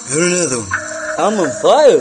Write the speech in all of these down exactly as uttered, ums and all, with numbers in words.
Here's another one. I'm on fire.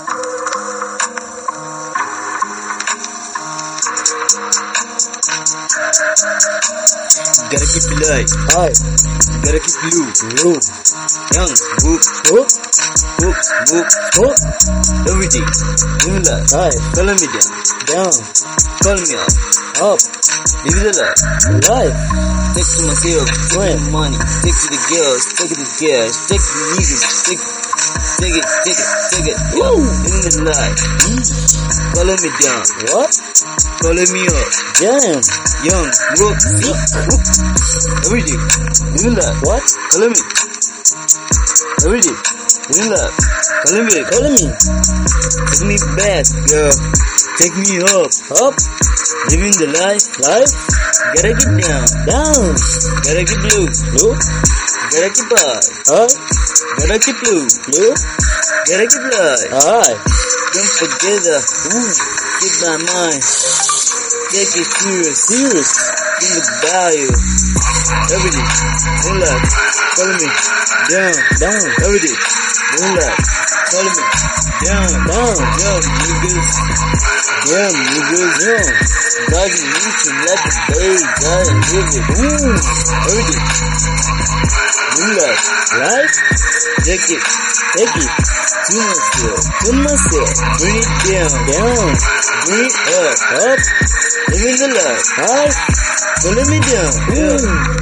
Gotta keep it light. High. Gotta keep it low. Low. Young. Whoop. Whoop. Whoop. Whoop. Whoop. Every day. Live life. High. Follow me down. Down. Call me up. Up. Live the life. Life. Take to myself. Take When? to the money. Take to the girls. Take to the girls. Take to the niggas. Take Take it, take it, take it. Yo, living the life. Mm. Follow me down. What? Follow me up. Damn. Young. Whoop. Whoop. Whoop. Every day. Living life. What? Follow me. Every day. Living life. Follow me. Follow me. Take me back, girl. Take me up. Up. Living the life. Life. Gotta get down. Down. Gotta get blue. Low. Gotta keep high. High. Gotta keep blue. Low. Gotta keep light. High. Don't forget that. Ooh. Keep my mind. Take it serious. Serious. Think about you. Every day. Live life. Follow me. Down. Down. Every day. Live life. Follow me. Down. Down. Young niggas. Damn niggas. Young. Driving me to let the bay. Gotta live it. Ooh. Every day. Live life. Life. Take it. Take it. To myself. To myself. Bring it down. Down. Bring it up. Up. Living the life. High. Follow me down. Ooh.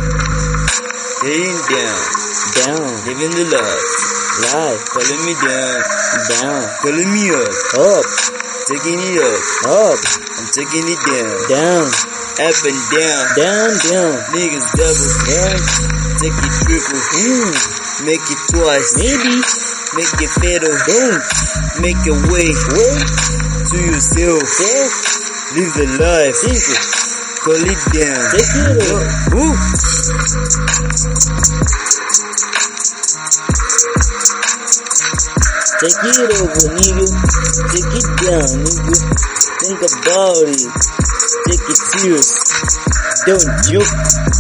Laying down. Down. Living the life. Life. Follow me down. Down. Follow me up. Up. Taking it up. Up. I'm taking it down. Down. Up and down. Down. Down. Niggas double. Down. Take it triple. Mm. Make it twice. Maybe. Make it fatal. Don't. Make a way Wait. to yourself. Self. Live the life. Simple. Call it down. Take it over. Woo. Take it over, nigga. Take it down, nigga. Think about it. Take it serious. Don't joke.